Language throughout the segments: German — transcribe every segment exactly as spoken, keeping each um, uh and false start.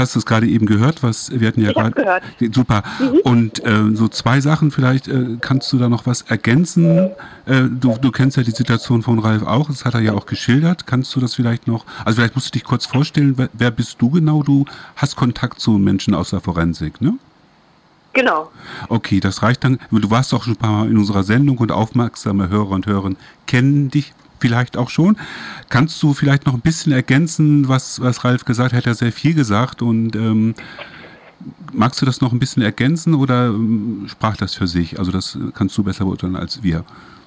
hast es gerade eben gehört, was wir hatten ja Ich habe gerade. gehört. Super. Mhm. Und äh, so zwei Sachen vielleicht, äh, kannst du da noch was ergänzen? Äh, du, du kennst ja die Situation von Ralf auch, das hat er ja auch geschildert. Kannst du das vielleicht noch, also vielleicht musst du dich kurz vorstellen, wer, wer bist du genau? Du hast Kontakt zu Menschen aus der Forensik, ne? Genau. Okay, das reicht dann. Du warst auch schon ein paar Mal in unserer Sendung und aufmerksame Hörer und Hörer kennen dich vielleicht auch schon. Kannst du vielleicht noch ein bisschen ergänzen, was, was Ralf gesagt hat? Er hat ja sehr viel gesagt und ähm, magst du das noch ein bisschen ergänzen oder ähm, sprach das für sich? Also das kannst du besser beurteilen als wir.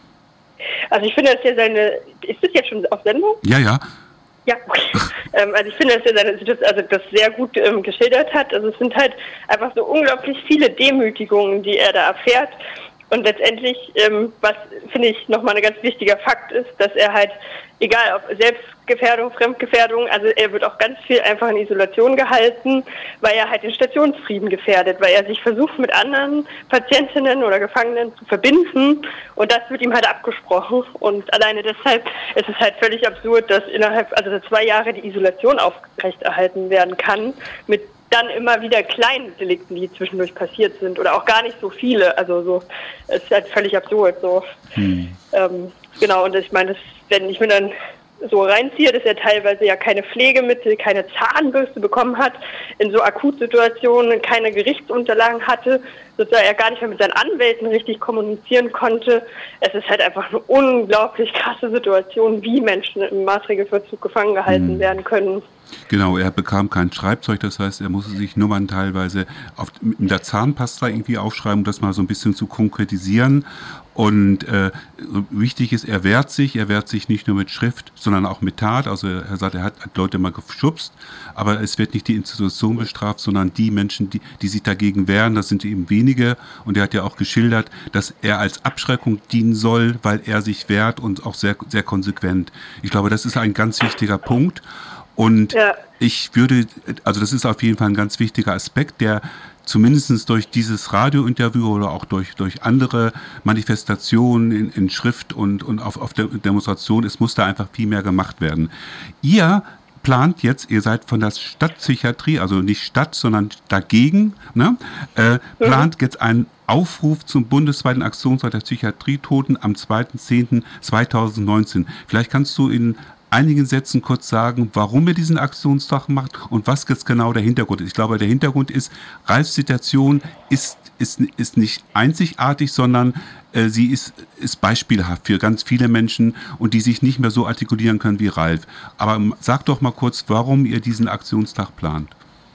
Also ich finde, dass er seine, ist das jetzt schon auf Sendung? Ja, ja. Ja, okay. ähm, also ich finde, dass er seine Situation, also das sehr gut ähm, geschildert hat. Also es sind halt einfach so unglaublich viele Demütigungen, die er da erfährt. Und letztendlich, ähm, was finde ich nochmal ein ganz wichtiger Fakt ist, dass er halt, egal ob Selbstgefährdung, Fremdgefährdung, also er wird auch ganz viel einfach in Isolation gehalten, weil er halt den Stationsfrieden gefährdet, weil er sich versucht mit anderen Patientinnen oder Gefangenen zu verbinden und das wird ihm halt abgesprochen und alleine deshalb ist es halt völlig absurd, dass innerhalb, also zwei Jahre die Isolation aufrechterhalten werden kann mit dann immer wieder kleine Delikten, die zwischendurch passiert sind oder auch gar nicht so viele. Also so, es ist halt völlig absurd. So. Hm. Ähm, genau, und ich meine, das, wenn ich mir dann so reinziehe, dass er teilweise ja keine Pflegemittel, keine Zahnbürste bekommen hat, in so Akutsituationen keine Gerichtsunterlagen hatte, sodass er gar nicht mehr mit seinen Anwälten richtig kommunizieren konnte. Es ist halt einfach eine unglaublich krasse Situation, wie Menschen im Maßregelvollzug gefangen gehalten hm. werden können. Genau, er bekam kein Schreibzeug, das heißt, er musste sich Nummern teilweise auf, mit der Zahnpasta irgendwie aufschreiben, um das mal so ein bisschen zu konkretisieren. Und äh, wichtig ist, er wehrt sich, er wehrt sich nicht nur mit Schrift, sondern auch mit Tat. Also er sagt, er hat Leute mal geschubst, aber es wird nicht die Institution bestraft, sondern die Menschen, die, die sich dagegen wehren, das sind eben wenige. Und er hat ja auch geschildert, dass er als Abschreckung dienen soll, weil er sich wehrt und auch sehr, sehr konsequent. Ich glaube, das ist ein ganz wichtiger Punkt. Und ja. ich würde, also das ist auf jeden Fall ein ganz wichtiger Aspekt, der zumindest durch dieses Radiointerview oder auch durch, durch andere Manifestationen in, in Schrift und, und auf, auf der Demonstration, es muss da einfach viel mehr gemacht werden. Ihr plant jetzt, ihr seid von der Stadtpsychiatrie, also nicht Stadt, sondern dagegen, ne, äh, plant jetzt einen Aufruf zum bundesweiten Aktionstag der Psychiatrietoten am zweiter zehnter zweitausendneunzehn. Vielleicht kannst du in einigen Sätzen kurz sagen, warum ihr diesen Aktionstag macht und was jetzt genau der Hintergrund ist. Ich glaube, der Hintergrund ist, Ralfs Situation ist, ist, ist nicht einzigartig, sondern äh, sie ist, ist beispielhaft für ganz viele Menschen und die sich nicht mehr so artikulieren können wie Ralf. Aber sag doch mal kurz, warum ihr diesen Aktionstag plant.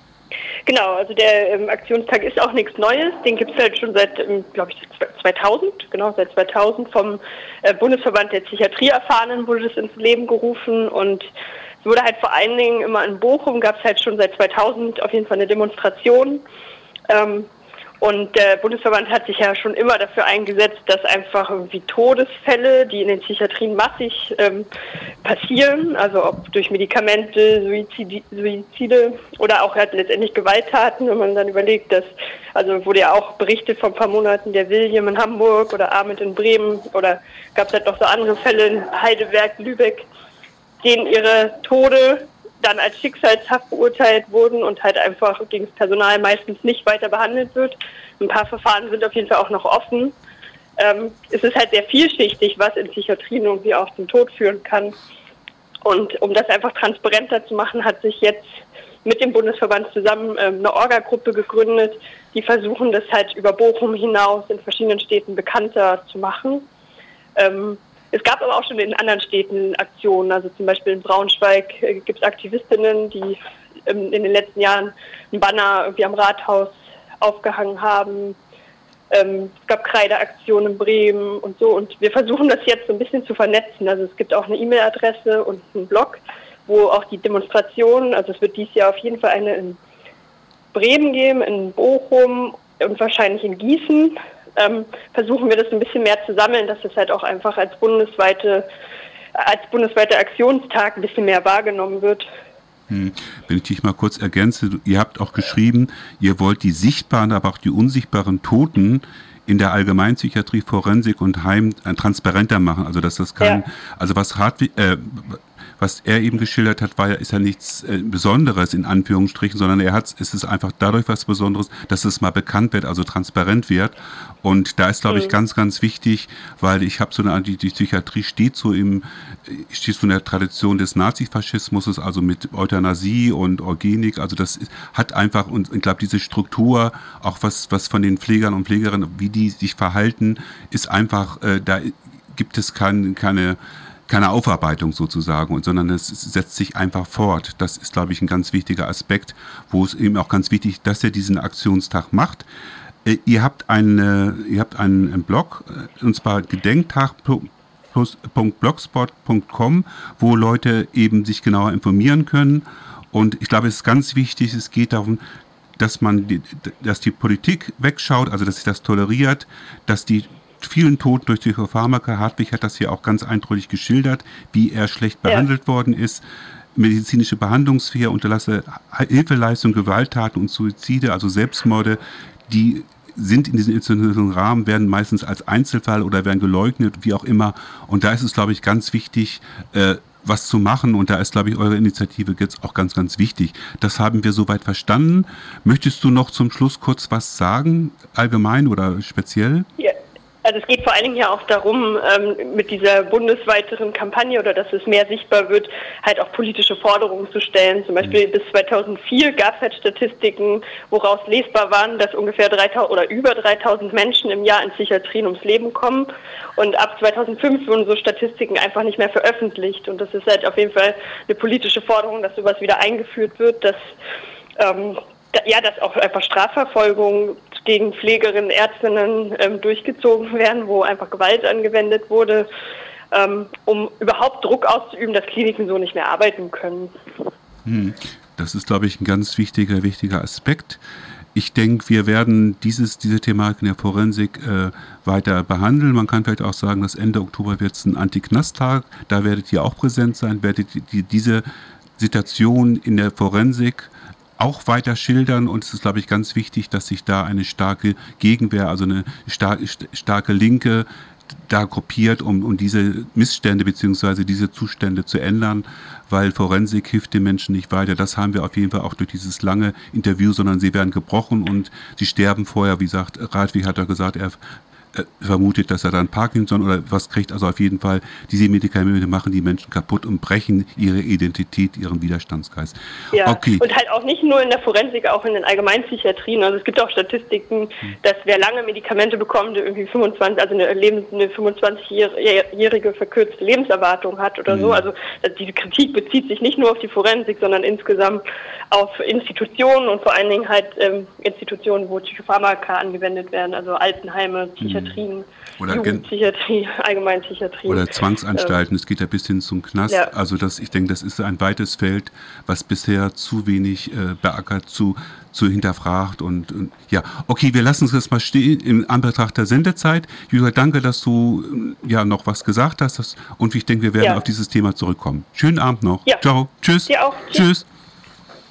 Genau, also der ähm, Aktionstag ist auch nichts Neues. Den gibt es halt schon seit, ähm, glaube ich, zweitausend. Genau, seit zweitausend vom äh, Bundesverband der Psychiatrieerfahrenen wurde das ins Leben gerufen. Und es wurde halt vor allen Dingen immer in Bochum, gab es halt schon seit zweitausend auf jeden Fall eine Demonstration. Ähm, Und der Bundesverband hat sich ja schon immer dafür eingesetzt, dass einfach irgendwie Todesfälle, die in den Psychiatrien massig ähm, passieren, also ob durch Medikamente, Suizide, Suizide oder auch halt letztendlich Gewalttaten, wenn man dann überlegt, dass, also wurde ja auch berichtet vor ein paar Monaten, der William in Hamburg oder Ahmed in Bremen oder gab es halt noch so andere Fälle in Heidelberg, Lübeck, denen ihre Tode dann als schicksalshaft beurteilt wurden und halt einfach gegen das Personal meistens nicht weiter behandelt wird. Ein paar Verfahren sind auf jeden Fall auch noch offen. Ähm, es ist halt sehr vielschichtig, was in Psychiatrien irgendwie auch zum Tod führen kann. Und um das einfach transparenter zu machen, hat sich jetzt mit dem Bundesverband zusammen ähm, eine Orga-Gruppe gegründet, die versuchen, das halt über Bochum hinaus in verschiedenen Städten bekannter zu machen. Ähm, Es gab aber auch schon in anderen Städten Aktionen, also zum Beispiel in Braunschweig äh, gibt es Aktivistinnen, die ähm, in den letzten Jahren ein Banner irgendwie am Rathaus aufgehangen haben. Ähm, es gab Kreideaktionen in Bremen und so und wir versuchen das jetzt so ein bisschen zu vernetzen. Also es gibt auch eine E-Mail-Adresse und einen Blog, wo auch die Demonstrationen, also es wird dieses Jahr auf jeden Fall eine in Bremen geben, in Bochum und wahrscheinlich in Gießen. Ähm, versuchen wir das ein bisschen mehr zu sammeln, dass das halt auch einfach als bundesweite, als bundesweiter Aktionstag ein bisschen mehr wahrgenommen wird. Hm. Wenn ich dich mal kurz ergänze, ihr habt auch geschrieben, ihr wollt die sichtbaren, aber auch die unsichtbaren Toten in der Allgemeinpsychiatrie, Forensik und Heim äh, transparenter machen. Also dass das kann, ja. also was Hartwig, äh, was er eben geschildert hat, war ja, ist ja nichts äh, Besonderes in Anführungsstrichen, sondern er hat, es ist einfach dadurch was Besonderes, dass es mal bekannt wird, also transparent wird. Und da ist, glaube ich, mhm. ganz, ganz wichtig, weil ich habe so eine, die, die Psychiatrie steht so im, steht so in der Tradition des Nazifaschismus, also mit Euthanasie und Eugenik, also das ist, hat einfach, und ich glaube, diese Struktur, auch was, was von den Pflegern und Pflegerinnen, wie die sich verhalten, ist einfach, äh, da gibt es kein, keine, keine Aufarbeitung sozusagen, und, sondern es setzt sich einfach fort. Das ist, glaube ich, ein ganz wichtiger Aspekt, wo es eben auch ganz wichtig ist, dass er diesen Aktionstag macht. Ihr habt, eine, ihr habt einen Blog, und zwar gedenktag punkt blogspot punkt com, wo Leute eben sich genauer informieren können. Und ich glaube, es ist ganz wichtig, es geht darum, dass man, die, dass die Politik wegschaut, also dass sie das toleriert, dass die vielen Toten durch Psychopharmaka, Hartwig hat das hier auch ganz eindrücklich geschildert, wie er schlecht behandelt ja. worden ist, medizinische Behandlungsfehler, Unterlasse, Hilfeleistung, Gewalttaten und Suizide, also Selbstmorde, die sind in diesem institutionellen Rahmen, werden meistens als Einzelfall oder werden geleugnet, wie auch immer. Und da ist es, glaube ich, ganz wichtig, äh, was zu machen. Und da ist, glaube ich, eure Initiative jetzt auch ganz, ganz wichtig. Das haben wir soweit verstanden. Möchtest du noch zum Schluss kurz was sagen, allgemein oder speziell? Ja. Also es geht vor allen Dingen ja auch darum, ähm, mit dieser bundesweiteren Kampagne oder dass es mehr sichtbar wird, halt auch politische Forderungen zu stellen. Zum Beispiel bis zweitausendvier gab es halt Statistiken, woraus lesbar waren, dass ungefähr dreitausend oder über dreitausend Menschen im Jahr in Psychiatrien ums Leben kommen. Und ab zweitausendfünf wurden so Statistiken einfach nicht mehr veröffentlicht. Und das ist halt auf jeden Fall eine politische Forderung, dass sowas wieder eingeführt wird, dass ähm, ja, dass auch einfach Strafverfolgung gegen Pflegerinnen, Ärztinnen ähm, durchgezogen werden, wo einfach Gewalt angewendet wurde, ähm, um überhaupt Druck auszuüben, dass Kliniken so nicht mehr arbeiten können. Das ist, glaube ich, ein ganz wichtiger, wichtiger Aspekt. Ich denke, wir werden dieses, diese Thematik in der Forensik äh, weiter behandeln. Man kann vielleicht auch sagen, dass Ende Oktober wird es ein Anti-Knast-Tag. Da werdet ihr auch präsent sein, werdet die, diese Situation in der Forensik auch weiter schildern, und es ist, glaube ich, ganz wichtig, dass sich da eine starke Gegenwehr, also eine star- starke Linke da gruppiert, um, um diese Missstände bzw. diese Zustände zu ändern, weil Forensik hilft den Menschen nicht weiter. Das haben wir auf jeden Fall auch durch dieses lange Interview, sondern sie werden gebrochen und sie sterben vorher. Wie gesagt, Radwig hat ja gesagt, er vermutet, dass er dann Parkinson oder was kriegt. Also auf jeden Fall, diese Medikamente machen die Menschen kaputt und brechen ihre Identität, ihren Widerstandsgeist. Ja, okay. Und halt auch nicht nur in der Forensik, auch in den Allgemeinpsychiatrien. Also es gibt auch Statistiken, hm. dass wer lange Medikamente bekommt, der irgendwie fünfundzwanzig, also eine, Lebens-, eine fünfundzwanzigjährige verkürzte Lebenserwartung hat oder hm. so. Also diese Kritik bezieht sich nicht nur auf die Forensik, sondern insgesamt auf Institutionen und vor allen Dingen halt ähm, Institutionen, wo Psychopharmaka angewendet werden, also Altenheime, Psychiatrien. Oder Jugendpsychiatrie, Allgemeinpsychiatrie. Oder Zwangsanstalten, es geht ja bis hin zum Knast. Ja. Also das, ich denke, das ist ein weites Feld, was bisher zu wenig äh, beackert, zu, zu hinterfragt. Und, und ja, okay, wir lassen es jetzt mal stehen in Anbetracht der Sendezeit. Julia, danke, dass du ja noch was gesagt hast. Das, und ich denke, wir werden ja. auf dieses Thema zurückkommen. Schönen Abend noch. Ja. Ciao. Tschüss. Dir auch. Tschüss. Tschüss.